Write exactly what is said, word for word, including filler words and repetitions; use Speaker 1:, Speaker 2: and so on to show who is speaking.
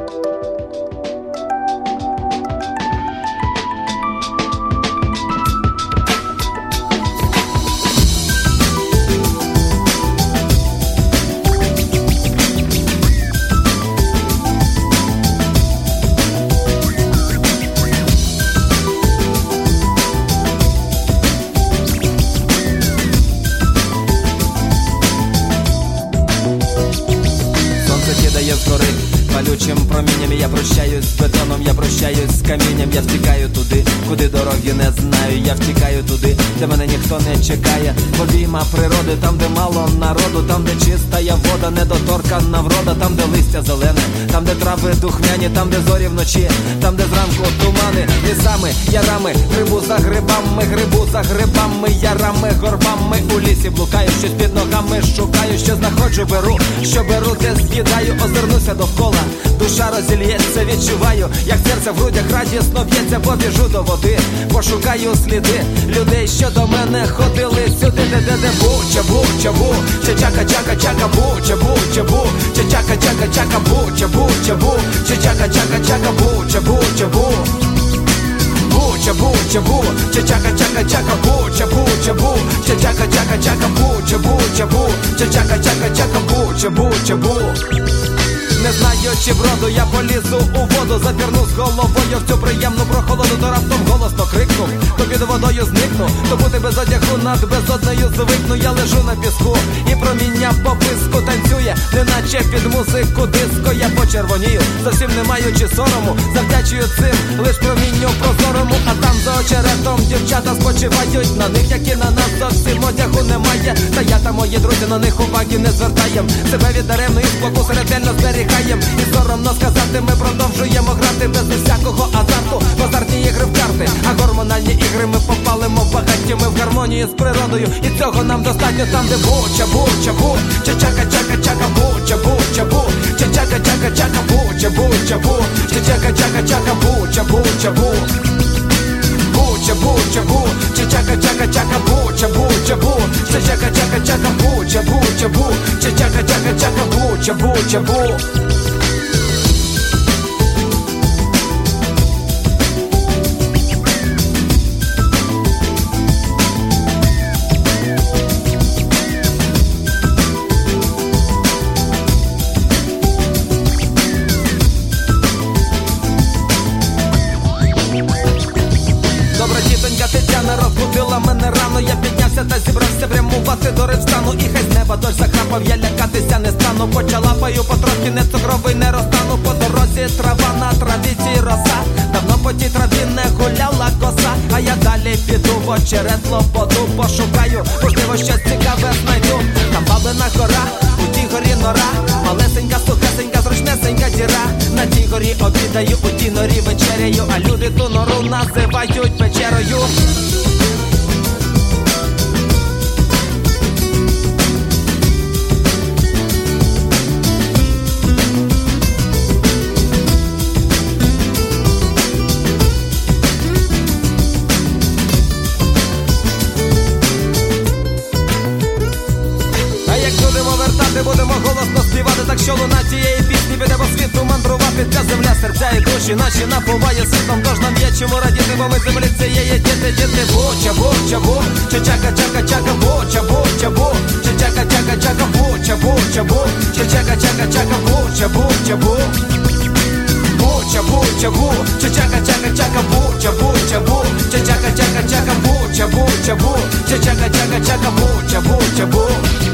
Speaker 1: Згори палючим промінням я прощаюсь з бетоном, я прощаюсь з камінням. Я втікаю туди, куди дороги не знаю. Я втікаю туди, де мене ніхто не чекає. В обійма природи, там де мало народу, там де чистая вода, недоторканна врода, там де листя зелене, там де трави духмяні, там де зорі вночі, там де зранку тумани, лісами, ярами, грибу за грибами, грибу за грибами, ярами, горбами. У лісі блукаю, щось під ногами шукаю, що знаходжу, беру, що беру, те з'їдаю. Озирнуся довкола, душа розільється, відчуваю, як серце в грудях радісно б'ється. Побіжу до води, пошукаю сліди людей, що до мене ходили сюди. Де де де бу, чабу, чабу, чачака, чака, чака, бу, чабу, чабу, чачака, чака, чака, бу, чабу, чабу, чачака, чака, чака, бу, чабу, чабу. Чабу, чабу, чачака, чака, чака, бу, чабу, чабу, чачака, чака, чака, бу, чабу, чабу, чачака, чака, чака, бу, чабу, чабу. Не знаю, чи вроду я полізу у воду, запірну з головою в цю приємну прохолоду, то раптом голосно крикну, то під водою зникну, то бути без одягу над безоднею звикну. Я лежу на піску і проміння по писку танцює, неначе під музику диско. Я почервонію, зовсім не маючи сорому, завдячую цим лиш промінню прозорому. А там за очеретом дівчата спочивають, на них, як і на нас, зовсім одягу немає. Та я та мої друзі на них уваги не звертаєм, себе від даремної спокуси ретельно зберігаєм. І соромно сказати, ми продовжуємо грати без усякого азарту в азартні ігри в карти. А гормональні ігри ми попалимо багаті, ми в гармонії з природою, і цього нам достатньо. Там де бу, чабу, чабу, чачака, чака, чака, бу, чабу, чабу, чачака, чака, чака, бу, чабу, чабу, чачака, чака, чака, бу, чабу, чабу. Чабу, чабу, чачака, чака, чака, бу, чабу, чабу, чачака, чака, чака, бу, чабу, чабу, чачака, чака, чака, бу, чабу, чабу. Тетяна розбудила мене рано, я піднявся та зібрався прямувати до ревстану. І хай з неба дощ захрапав, я лякатися не стану. Почалапаю потрохи, не цукровий, не розтану. По дорозі трава, на травіці роса, давно по тій траві не гуляла коса. А я далі піду в очерет лободу, пошукаю, можливо щось цікаве знайду. Там баблина гора, у тій горі нора, малесенька, сухесенька, зручнесенька діра. На тій горі обідаю, у тій норі вечеряю, а люди ту нору називають печерою. Будемо голосно співати, так що луна цієї пісні піде по світу мандрувати. Ця земля, серця і душі наші напуває світом, тож нам є чому радіти, бо ми землі цієї діти, діти. Бу, чабу, чабу, чачака, чака, чака, бу, чабу, чабу, чачака, чака, чака, бу, чабу, чабу, чачака, чака, чака, бу, чабу, чабу. Бу, чабу, чабу, чачака, чака, чака, бу, чабу, чабу, чачака, чака, чака, бу, чабу, чабу, чачака, чака, чака, бу, чабу, чабу.